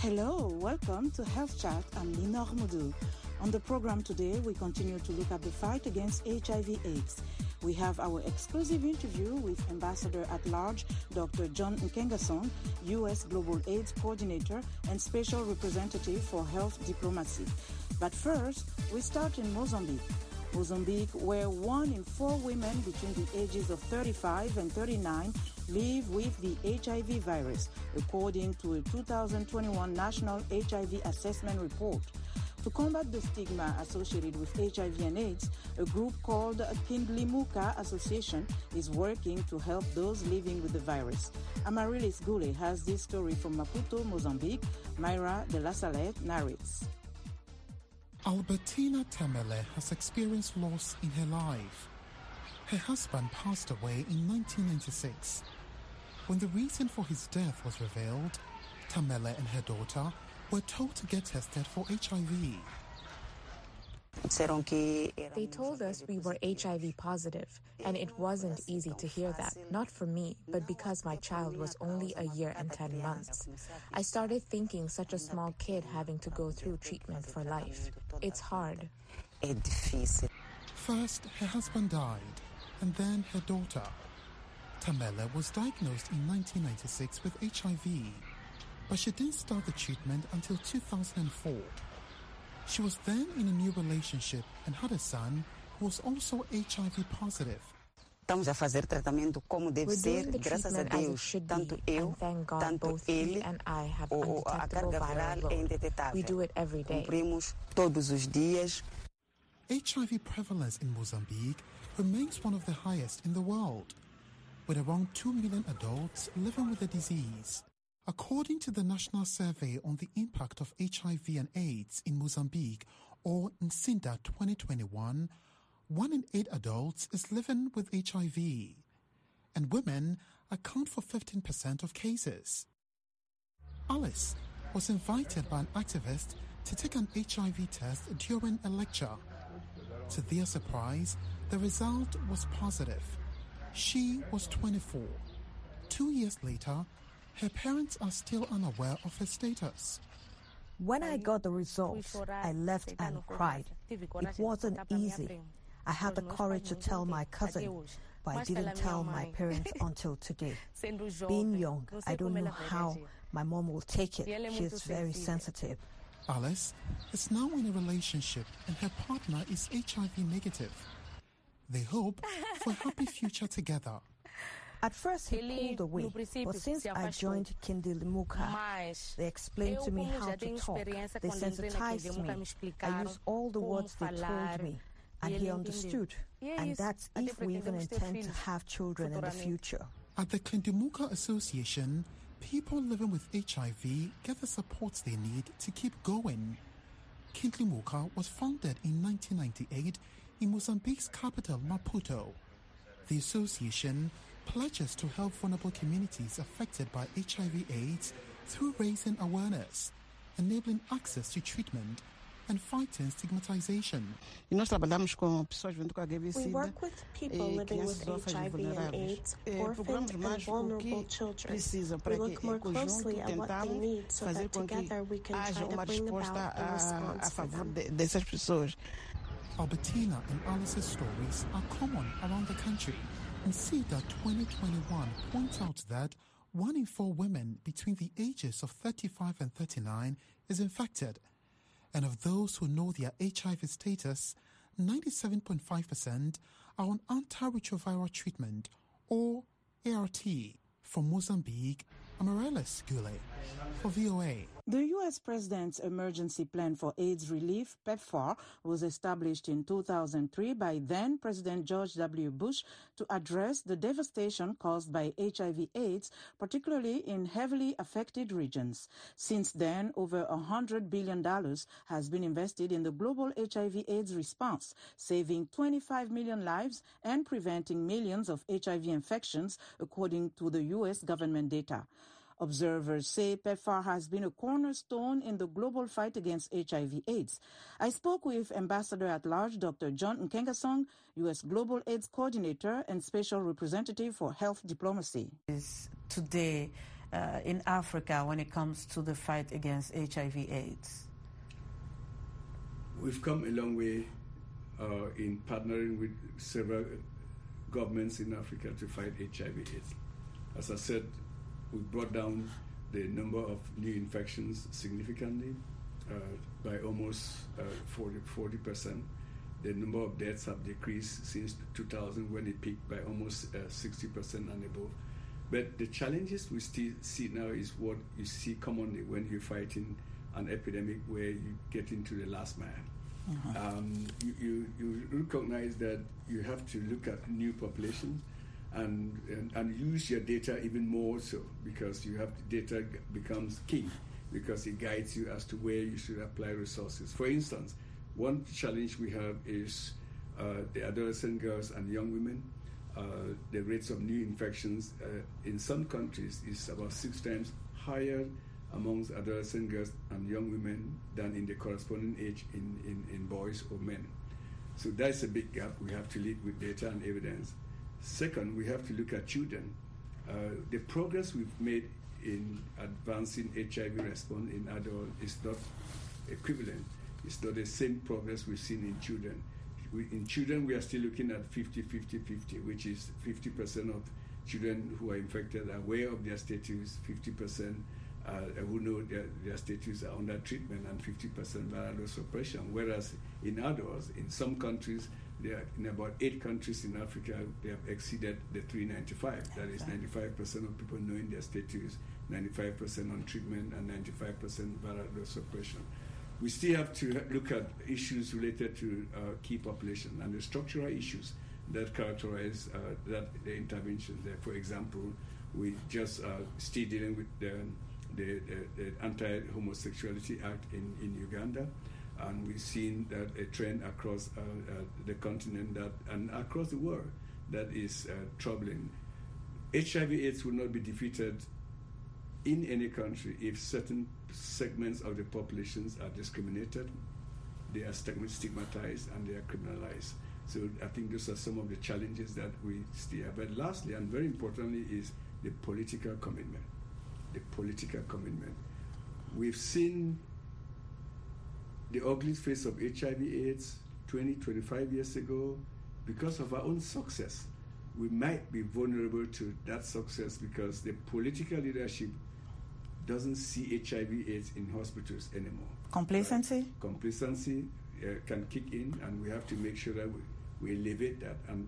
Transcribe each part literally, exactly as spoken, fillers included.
Hello, welcome to Health Chat. I'm Lina Ahmadou. On the program today, we continue to look at the fight against H I V AIDS. We have our exclusive interview with Ambassador at Large, Doctor John Nkengasong, U S Global AIDS Coordinator and Special Representative for Health Diplomacy. But first, we start in Mozambique. Mozambique, where one in four women between the ages of thirty-five and thirty-nine live with the H I V virus, according to a two thousand twenty-one National H I V Assessment Report. To combat the stigma associated with H I V and AIDS, a group called Kindlimuka Association is working to help those living with the virus. Amaryllis Gule has this story from Maputo, Mozambique. Myra de la Salette narrates. Albertina Temele has experienced loss in her life. Her husband passed away in nineteen ninety-six. When the reason for his death was revealed, Temele and her daughter were told to get tested for H I V. They told us we were H I V positive, and it wasn't easy to hear that, not for me, but because my child was only a year and ten months. I started thinking such a small kid having to go through treatment for life. It's hard. First, her husband died, and then her daughter. Temele was diagnosed in nineteen ninety-six with H I V, but she didn't start the treatment until two thousand four. She was then in a new relationship and had a son who was also H I V positive. We're doing the treatment as it should be, and thank God both he and I have undetectable viral load. We do it every day. H I V prevalence in Mozambique remains one of the highest in the world, with around two million adults living with the disease. According to the National Survey on the Impact of H I V and AIDS in Mozambique, or NCINDA twenty twenty-one, one in eight adults is living with H I V, and women account for fifteen percent of cases. Alice was invited by an activist to take an H I V test during a lecture. To their surprise, the result was positive. She was twenty-four. Two years later, her parents are still unaware of her status. When I got the results, I left and cried. It wasn't easy. I had the courage to tell my cousin, but I didn't tell my parents until today. Being young, I don't know how my mom will take it. She is very sensitive. Alice is now in a relationship and her partner is H I V negative. They hope for a happy future together. At first he pulled away, but since I joined Kindlimuka, they explained to me how to talk. They sensitized me. I used all the words they told me, and he understood. And that's if we even intend to have children in the future. At the Kindlimuka Association, people living with H I V get the supports they need to keep going. Kindlimuka was founded in nineteen ninety-eight in Mozambique's capital, Maputo. The association pledges to help vulnerable communities affected by H I V AIDS through raising awareness, enabling access to treatment, and fighting stigmatization. We work with people living with H I V and AIDS, orphaned and vulnerable children. We look more closely at what they need so that together we can try to bring about a response for them. Albertina and Alice's stories are common around the country. NCINDA twenty twenty-one points out that one in four women between the ages of thirty-five and thirty-nine is infected. And of those who know their H I V status, ninety-seven point five percent are on antiretroviral treatment, or A R T. From Mozambique, Amaryllis Gule for V O A. The U S President's Emergency Plan for AIDS Relief, PEPFAR, was established in two thousand three by then-President George W. Bush to address the devastation caused by H I V AIDS, particularly in heavily affected regions. Since then, over one hundred billion dollars has been invested in the global H I V AIDS response, saving twenty-five million lives and preventing millions of H I V infections, according to the U S government data. Observers say PEPFAR has been a cornerstone in the global fight against H I V AIDS. I spoke with Ambassador at Large Doctor John Nkengasong, U S Global AIDS Coordinator and Special Representative for Health Diplomacy. Today, uh, in Africa when it comes to the fight against H I V AIDS? We've come a long way uh, in partnering with several governments in Africa to fight H I V AIDS. As I said, we brought down the number of new infections significantly uh, by almost uh, forty percent. The number of deaths have decreased since two thousand, when it peaked by almost uh, sixty percent and above. But the challenges we still see now is what you see commonly when you're fighting an epidemic, where you get into the last mile. Mm-hmm. Um, you, you, you recognize that you have to look at new populations and, and and use your data even more so, because you have data becomes key, because it guides you as to where you should apply resources. For instance, one challenge we have is uh, the adolescent girls and young women. Uh, the rates of new infections uh, in some countries is about six times higher amongst adolescent girls and young women than in the corresponding age in, in, in boys or men. So that's a big gap. We have to lead with data and evidence. Second, we have to look at children. Uh, the progress we've made in advancing H I V response in adults is not equivalent. It's not the same progress we've seen in children. We, in children, we are still looking at fifty fifty fifty, which is fifty percent of children who are infected are aware of their status, fifty percent uh, who know their, their status are under treatment, and fifty percent viral suppression. Whereas in adults, in some countries, there are, in about eight countries in Africa, they have exceeded the three ninety-five. That is ninety-five percent of people knowing their status, ninety-five percent on treatment, and ninety-five percent viral suppression. We still have to look at issues related to uh, key population and the structural issues that characterize uh, that the intervention there. For example, we just uh, still dealing with the, the, the, the Anti-Homosexuality Act in, in Uganda, and we've seen that a trend across uh, uh, the continent that and across the world that is uh, troubling. H I V AIDS will not be defeated in any country if certain segments of the populations are discriminated, they are stigmatized, and they are criminalized. So I think those are some of the challenges that we still have. But lastly, and very importantly, is the political commitment. The political commitment. We've seen the ugly face of H I V AIDS twenty, twenty-five years ago. Because of our own success, we might be vulnerable to that success because the political leadership doesn't see H I V AIDS in hospitals anymore. Complacency? Right? Complacency uh, can kick in, and we have to make sure that we, we elevate that and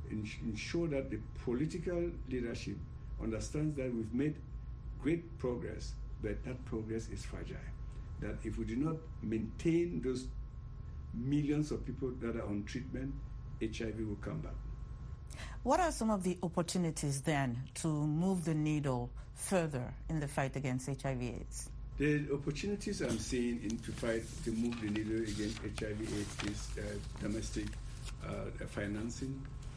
ensure that the political leadership understands that we've made great progress, but that progress is fragile. That if we do not maintain those millions of people that are on treatment, H I V will come back. What are some of the opportunities then to move the needle further in the fight against H I V AIDS? The opportunities I'm seeing in to fight to move the needle against H I V AIDS is uh, domestic uh, financing.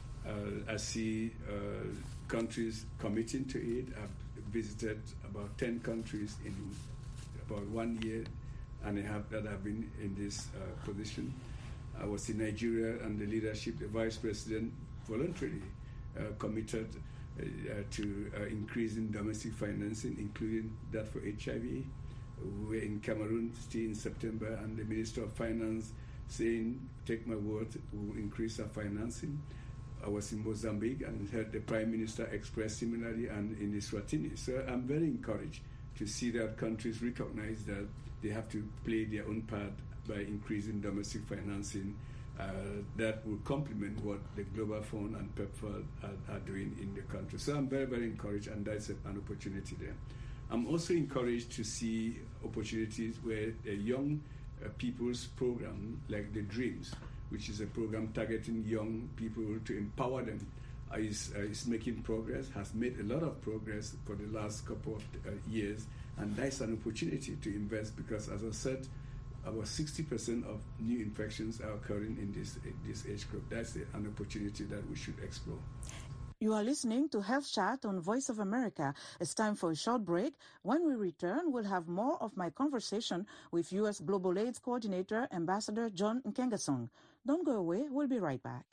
Uh, I see uh, countries committing to it. I've visited about ten countries in about one year and a half that I've been in this uh, position. I was in Nigeria, and the leadership, the vice president, voluntarily uh, committed uh, uh, to uh, increasing domestic financing, including that for H I V. We were in Cameroon still in September, and the Minister of Finance saying, take my word, we'll increase our financing. I was in Mozambique and heard the Prime Minister express similarly, and in Eswatini. So I'm very encouraged to see that countries recognize that they have to play their own part by increasing domestic financing uh, that will complement what the Global Fund and PEPFAR are, are doing in the country. So I'm very, very encouraged, and that's an opportunity there. I'm also encouraged to see opportunities where a young uh, people's program, like the DREAMS, which is a program targeting young people to empower them, uh, is, uh, is making progress, has made a lot of progress for the last couple of uh, years, and that's an opportunity to invest because, as I said, about sixty percent of new infections are occurring in this, in this age group. That's an opportunity that we should explore. You are listening to Health Chat on Voice of America. It's time for a short break. When we return, we'll have more of my conversation with U S Global AIDS Coordinator, Ambassador John Nkengasong. Don't go away. We'll be right back.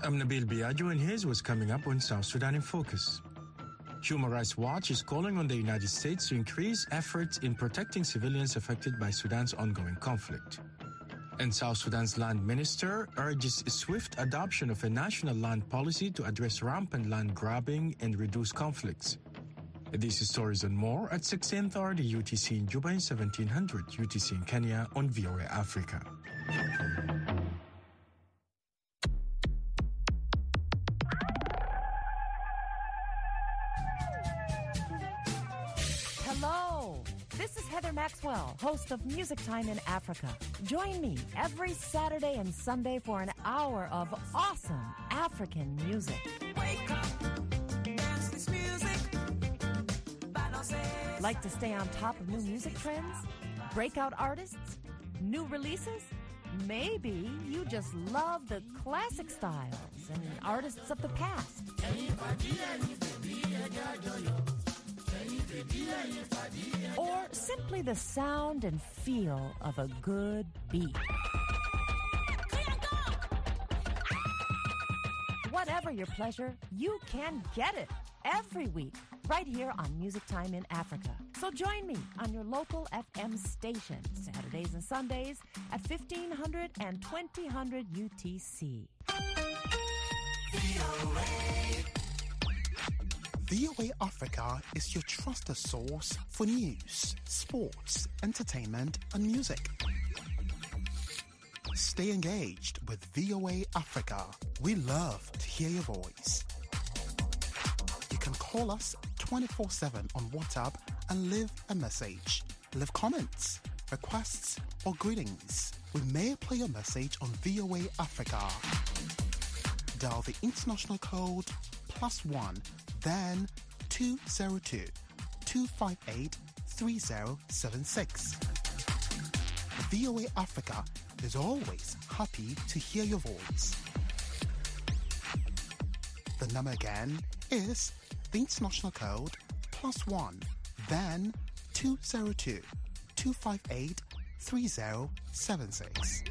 I'm Nabil Biagio, and here's what's coming up on South Sudan in Focus. Human Rights Watch is calling on the United States to increase efforts in protecting civilians affected by Sudan's ongoing conflict. And South Sudan's land minister urges swift adoption of a national land policy to address rampant land grabbing and reduce conflicts. These stories and more at sixteen thirty U T C in Juba and seventeen hundred U T C in Kenya on V O A Africa. Hello, this is Heather Maxwell, host of Music Time in Africa. Join me every Saturday and Sunday for an hour of awesome African music. Wake up, dance this music. Like to stay on top of new music trends? Breakout artists? New releases? Maybe you just love the classic styles and artists of the past. Or simply the sound and feel of a good beat. Whatever your pleasure, you can get it every week right here on Music Time in Africa. So join me on your local F M station Saturdays and Sundays at fifteen hundred and twenty hundred U T C. V O A Africa is your trusted source for news, sports, entertainment, and music. Stay engaged with V O A Africa. We love to hear your voice. You can call us twenty-four seven on WhatsApp and leave a message. Leave comments, requests, or greetings. We may play your message on V O A Africa. Dial the international code plus one, then two zero two, two five eight, three zero seven six. V O A Africa is always happy to hear your voice. The number again is the international code plus one, then two zero two, two five eight, three zero seven six.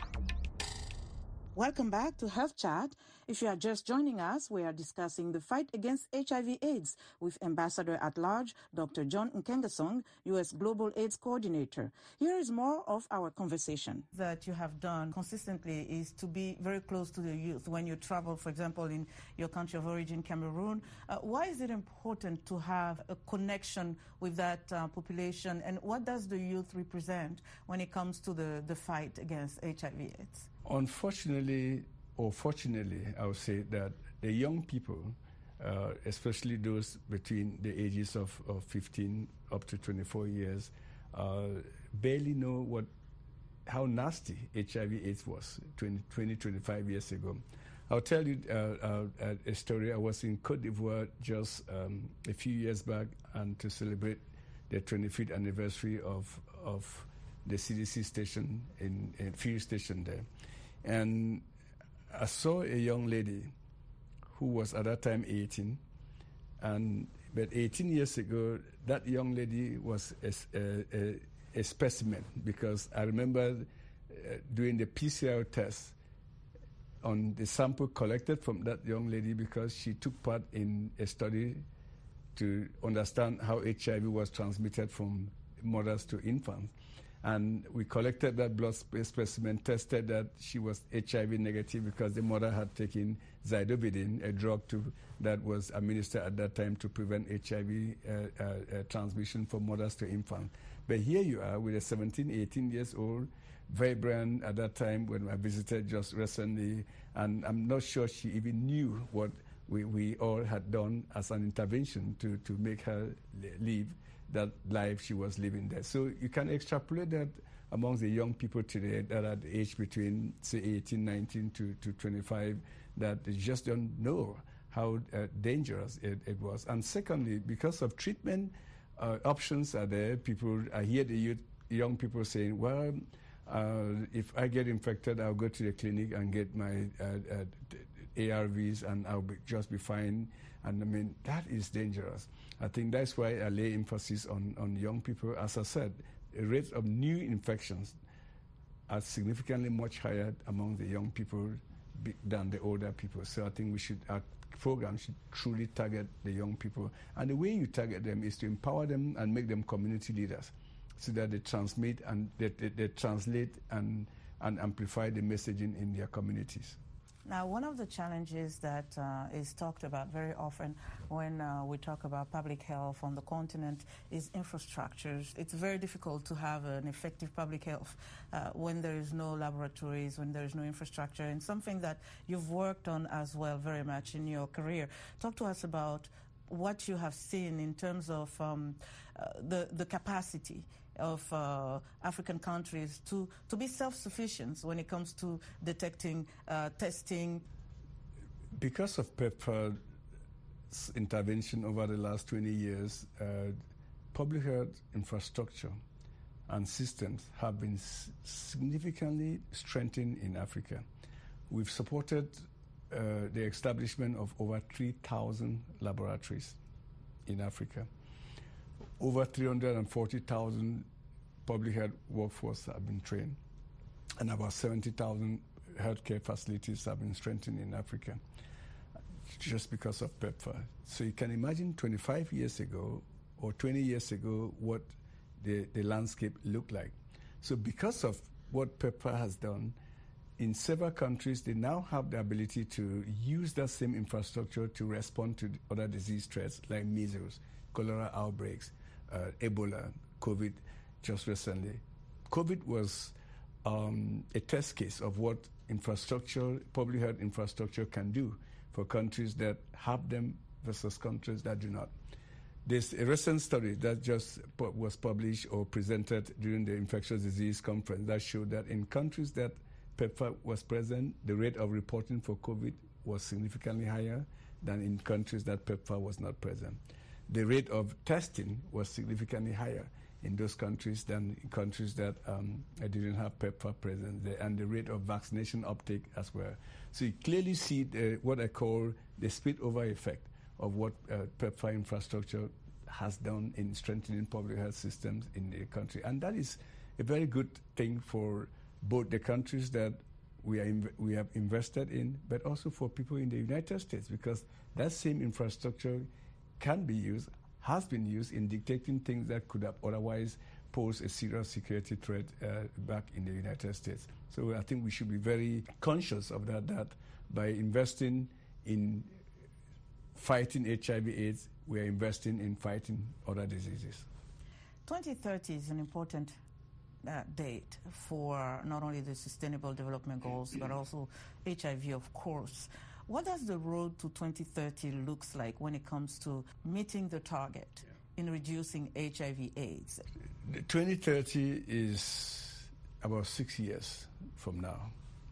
Welcome back to Health Chat. If you are just joining us, we are discussing the fight against H I V AIDS with Ambassador at Large, Doctor John Nkengasong, U S Global AIDS Coordinator. Here is more of our conversation. That you have done consistently is to be very close to the youth. When you travel, for example, in your country of origin, Cameroon, uh, why is it important to have a connection with that uh, population, and what does the youth represent when it comes to the, the fight against H I V AIDS? Unfortunately, or fortunately, I would say that the young people, uh, especially those between the ages of, of fifteen up to twenty-four years, uh, barely know what how nasty H I V AIDS was twenty, twenty, twenty-five years ago. I'll tell you uh, uh, a story. I was in Cote d'Ivoire just um, a few years back, and to celebrate the twenty-fifth anniversary of of the C D C station in, in field station there. And I saw a young lady who was at that time eighteen, and but eighteen years ago, that young lady was a, a, a, a specimen, because I remember uh, doing the P C R test on the sample collected from that young lady, because she took part in a study to understand how H I V was transmitted from mothers to infants. And we collected that blood specimen, tested that she was H I V negative because the mother had taken zidovudine, a drug to, that was administered at that time to prevent H I V uh, uh, uh, transmission from mothers to infants. But here you are with a seventeen, eighteen years old, vibrant at that time when I visited just recently, and I'm not sure she even knew what we, we all had done as an intervention to, to make her live that life she was living there. So you can extrapolate that amongst the young people today that are the age between, say, eighteen, nineteen to, to twenty-five, that they just don't know how uh, dangerous it, it was. And secondly, because of treatment uh, options are there, people, I hear the youth, young people saying, well, uh, if I get infected, I'll go to the clinic and get my uh, uh, A R Vs and I'll be, just be fine. And I mean, that is dangerous. I think that's why I lay emphasis on, on young people. As I said, the rates of new infections are significantly much higher among the young people be, than the older people. So I think we should, our program should truly target the young people. And the way you target them is to empower them and make them community leaders, so that they transmit and they, they, they translate and, and amplify the messaging in their communities. Now, one of the challenges that uh, is talked about very often when uh, we talk about public health on the continent is infrastructures. It's very difficult to have an effective public health uh, when there is no laboratories, when there is no infrastructure, and something that you've worked on as well very much in your career. Talk to us about what you have seen in terms of um, uh, the, the capacity of uh, African countries to, to be self-sufficient when it comes to detecting, uh, testing. Because of PEPFAR's intervention over the last twenty years, uh, public health infrastructure and systems have been s significantly strengthened in Africa. We've supported uh, the establishment of over three thousand laboratories in Africa. Over three hundred forty thousand public health workforce have been trained, and about seventy thousand healthcare facilities have been strengthened in Africa just because of PEPFAR. So you can imagine twenty-five years ago or twenty years ago what the, the landscape looked like. So because of what PEPFAR has done, in several countries, they now have the ability to use that same infrastructure to respond to other disease threats like measles, cholera outbreaks, uh, Ebola, COVID just recently. COVID was um, a test case of what infrastructure, public health infrastructure can do for countries that have them versus countries that do not. There's a recent study that just pu was published or presented during the infectious disease conference that showed that in countries that PEPFAR was present, the rate of reporting for COVID was significantly higher than in countries that PEPFAR was not present. The rate of testing was significantly higher in those countries than in countries that um, didn't have PEPFAR present, the, and the rate of vaccination uptake as well. So you clearly see the, what I call the spillover effect of what uh, PEPFAR infrastructure has done in strengthening public health systems in the country. And that is a very good thing for both the countries that we, are we have invested in, but also for people in the United States, because that same infrastructure can be used, has been used in detecting things that could have otherwise posed a serious security threat uh, back in the United States. So I think we should be very conscious of that, that by investing in fighting H I V AIDS, we are investing in fighting other diseases. twenty thirty is an important uh, date for not only the Sustainable Development Goals, but also H I V, of course. What does the road to twenty thirty looks like when it comes to meeting the target yeah. in reducing H I V AIDS? The twenty thirty is about six years from now,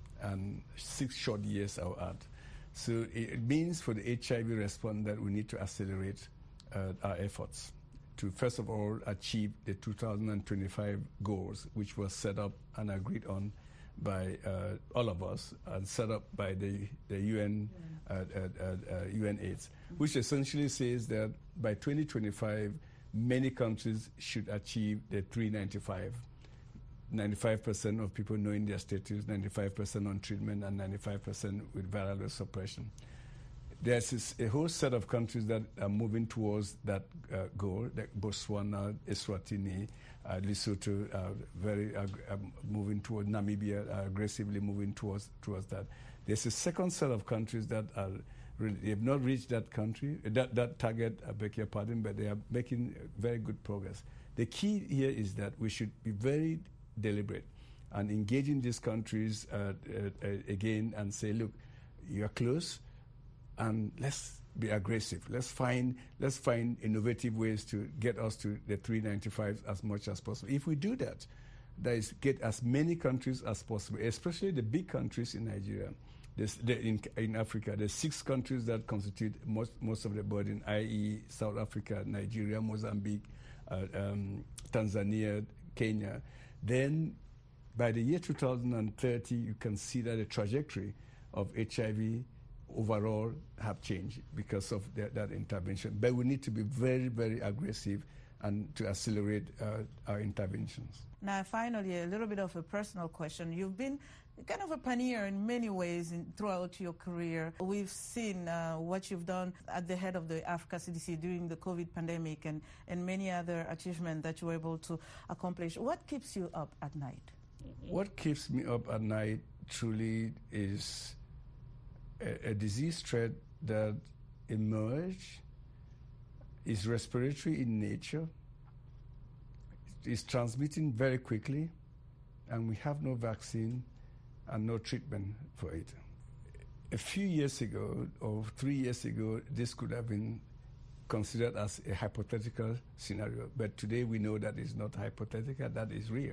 and six short years I'll add. So it means for the H I V response that we need to accelerate uh, our efforts to, first of all, achieve the two thousand twenty-five goals, which was set up and agreed on by uh, all of us and set up by the, the U N, uh, uh, uh, U N AIDS, which essentially says that by twenty twenty-five, many countries should achieve the three ninety-five. ninety-five percent of people knowing their status, ninety-five percent on treatment, and ninety-five percent with viral load suppression. There's a whole set of countries that are moving towards that uh, goal, like Botswana, Eswatini, uh, Lesotho, uh, very uh, uh, moving towards Namibia, uh, aggressively moving towards towards that. There's a second set of countries that are really, they have not reached that country, that that target. I beg your pardon, but they are making very good progress. The key here is that we should be very deliberate and engaging these countries uh, uh, uh, again and say, look, you're close, and let's be aggressive. Let's find let's find innovative ways to get us to the three ninety-five as much as possible. If we do that, that is, get as many countries as possible, especially the big countries in Nigeria. There's, the, in, in Africa, there's six countries that constitute most most of the burden, that is, South Africa, Nigeria, Mozambique, uh, um, Tanzania, Kenya. Then, by the year two thousand thirty, you can see that the trajectory of H I V overall have changed because of the, that intervention. But we need to be very, very aggressive and to accelerate uh, our interventions. Now, finally, a little bit of a personal question. You've been kind of a pioneer in many ways in, throughout your career. We've seen uh, what you've done at the head of the Africa C D C during the COVID pandemic and, and many other achievements that you were able to accomplish. What keeps you up at night? What keeps me up at night truly is a, a disease threat that emerged, is respiratory in nature, is transmitting very quickly, and we have no vaccine and no treatment for it. A few years ago, or three years ago, this could have been considered as a hypothetical scenario, but today we know that it's not hypothetical, that is real.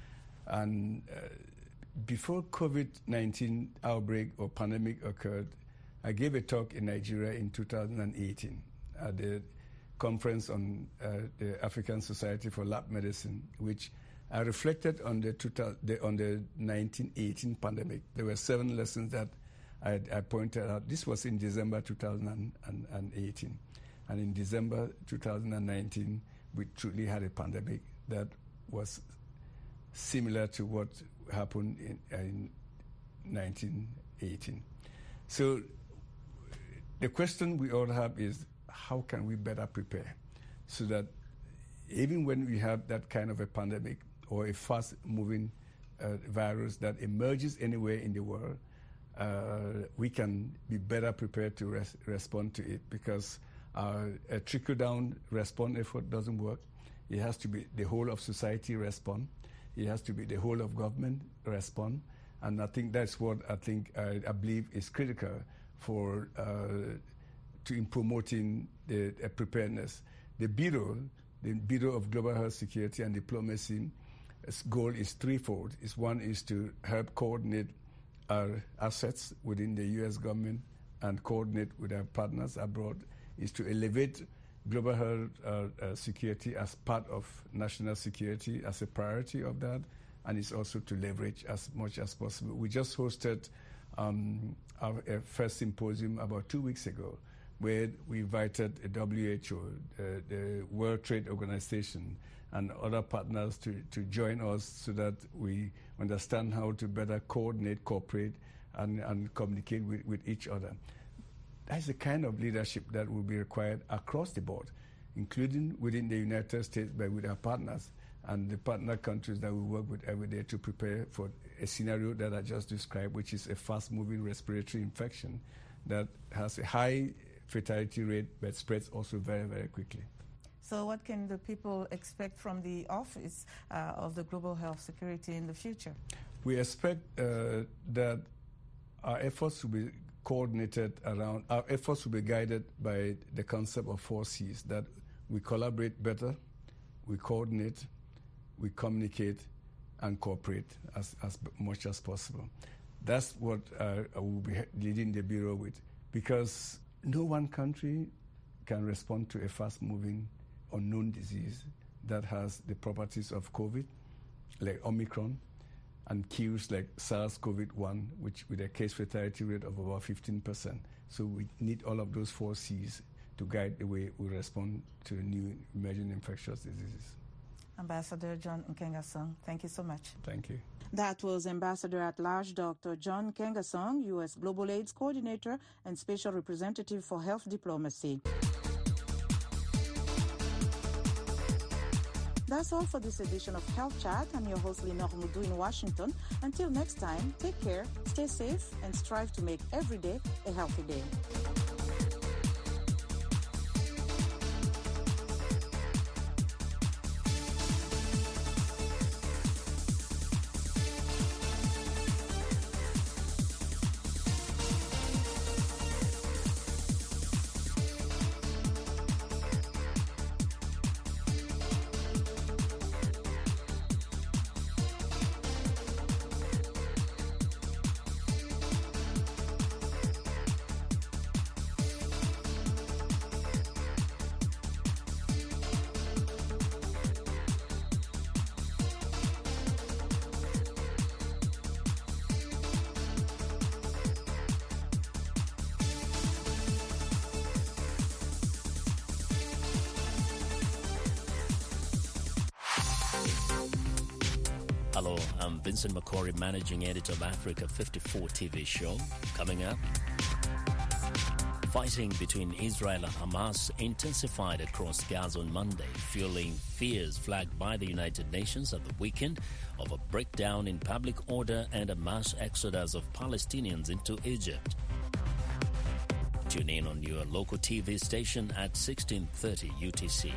And uh, before COVID nineteen outbreak or pandemic occurred, I gave a talk in Nigeria in two thousand eighteen at the conference on uh, the African Society for Lab Medicine, which I reflected on the, the on the nineteen eighteen pandemic. There were seven lessons that I, I pointed out. This was in December two thousand eighteen. And in December two thousand nineteen, we truly had a pandemic that was similar to what happened in, in nineteen eighteen. So the question we all have is, how can we better prepare so that even when we have that kind of a pandemic or a fast-moving uh, virus that emerges anywhere in the world, uh, we can be better prepared to res respond to it, because uh, a trickle-down response effort doesn't work. It has to be the whole of society respond. It has to be the whole of government respond. And I think that's what I think uh, I believe is critical for uh, to in promoting the uh, preparedness. The Bureau, the Bureau of Global Health Security and Diplomacy, its goal is threefold. It's one is to help coordinate our assets within the U S government and coordinate with our partners abroad, is to elevate global health uh, uh, security as part of national security, as a priority of that, and it's also to leverage as much as possible. We just hosted um, our uh, first symposium about two weeks ago, where we invited a W H O, uh, the World Trade Organization, and other partners to, to join us so that we understand how to better coordinate, cooperate, and, and communicate with, with each other. That's the kind of leadership that will be required across the board, including within the United States, but with our partners and the partner countries that we work with every day to prepare for a scenario that I just described, which is a fast-moving respiratory infection that has a high fatality rate but spreads also very, very quickly. So what can the people expect from the Office uh, of the Global Health Security in the future? We expect uh, that our efforts will be coordinated around, our efforts will be guided by the concept of four C's, that we collaborate better, we coordinate, we communicate, and cooperate as, as much as possible. That's what uh, I will be leading the Bureau with, because no one country can respond to a fast-moving unknown disease that has the properties of COVID, like Omicron, and kills like SARS CoV one, which with a case fatality rate of about fifteen percent. So we need all of those four C's to guide the way we respond to new emerging infectious diseases. Ambassador John Nkengasong, thank you so much. Thank you. That was Ambassador at Large Doctor John Nkengasong, U S Global AIDS Coordinator and Special Representative for Health Diplomacy. That's all for this edition of Health Chat. I'm your host, Lenore Moudou in Washington. Until next time, take care, stay safe, and strive to make every day a healthy day. Hello, I'm Vincent McCory, Managing Editor of Africa fifty-four T V show. Coming up, fighting between Israel and Hamas intensified across Gaza on Monday, fueling fears flagged by the United Nations at the weekend of a breakdown in public order and a mass exodus of Palestinians into Egypt. Tune in on your local T V station at sixteen thirty U T C.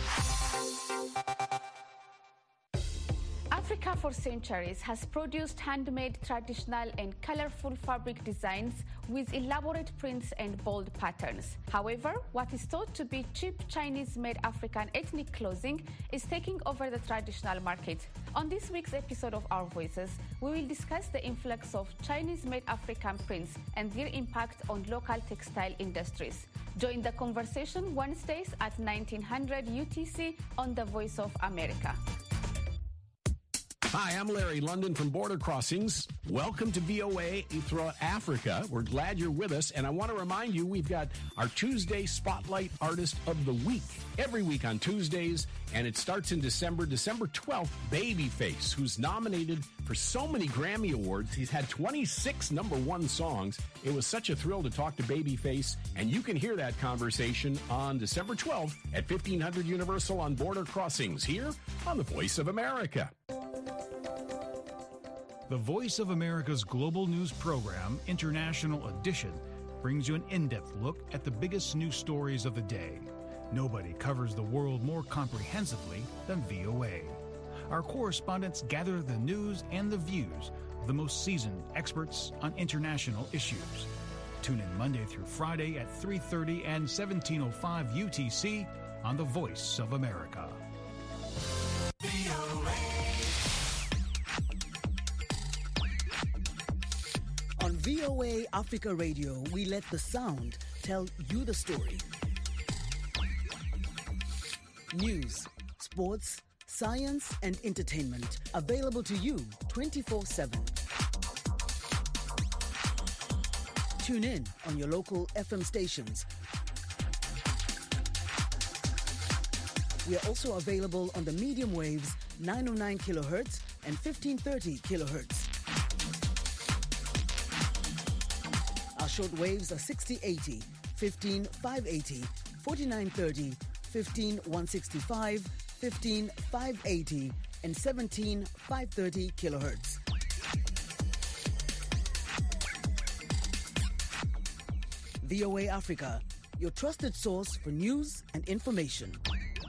Africa for centuries has produced handmade, traditional and colorful fabric designs with elaborate prints and bold patterns. However, what is thought to be cheap Chinese-made African ethnic clothing is taking over the traditional market. On this week's episode of Our Voices, we will discuss the influx of Chinese-made African prints and their impact on local textile industries. Join the conversation Wednesdays at nineteen hundred U T C on The Voice of America. Hi, I'm Larry London from Border Crossings. Welcome to V O A throughout Africa. We're glad you're with us, and I want to remind you we've got our Tuesday Spotlight Artist of the Week every week on Tuesdays, and it starts in December. December twelfth, Babyface, who's nominated for so many Grammy Awards. He's had twenty-six number one songs. It was such a thrill to talk to Babyface, and you can hear that conversation on December twelfth at fifteen hundred Universal on Border Crossings here on The Voice of America. The Voice of America's global news program, International Edition, brings you an in-depth look at the biggest news stories of the day. Nobody covers the world more comprehensively than V O A. Our correspondents gather the news and the views of the most seasoned experts on international issues. Tune in Monday through Friday at three thirty and seventeen oh five U T C on The Voice of America. V O A. On V O A Africa Radio, we let the sound tell you the story. News, sports, science, and entertainment available to you twenty-four seven. Tune in on your local F M stations. We are also available on the medium waves nine oh nine kilohertz and fifteen thirty kilohertz. Our short waves are sixty eighty, fifteen five eighty, forty-nine thirty, fifteen one sixty-five, fifteen five eighty, and seventeen five thirty kilohertz. V O A Africa, your trusted source for news and information.